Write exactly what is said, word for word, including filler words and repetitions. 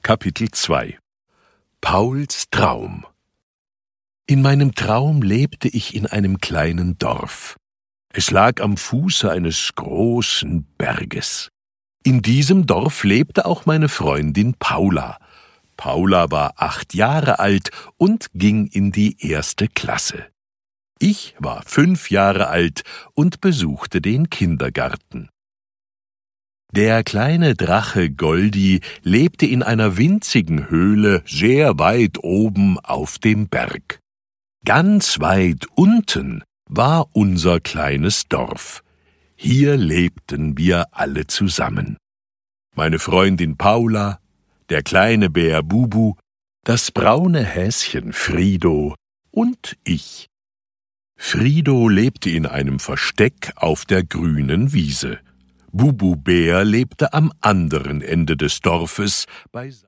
Kapitel zwei. Pauls Traum. In meinem Traum lebte ich in einem kleinen Dorf. Es lag am Fuße eines großen Berges. In diesem Dorf lebte auch meine Freundin Paula. Paula war acht Jahre alt und ging in die erste Klasse. Ich war fünf Jahre alt und besuchte den Kindergarten. Der kleine Drache Goldi lebte in einer winzigen Höhle sehr weit oben auf dem Berg. Ganz weit unten war unser kleines Dorf. Hier lebten wir alle zusammen. Meine Freundin Paula, der kleine Bär Bubu, das braune Häschen Frido und ich. Frido lebte in einem Versteck auf der grünen Wiese. Bubu Bär lebte am anderen Ende des Dorfes bei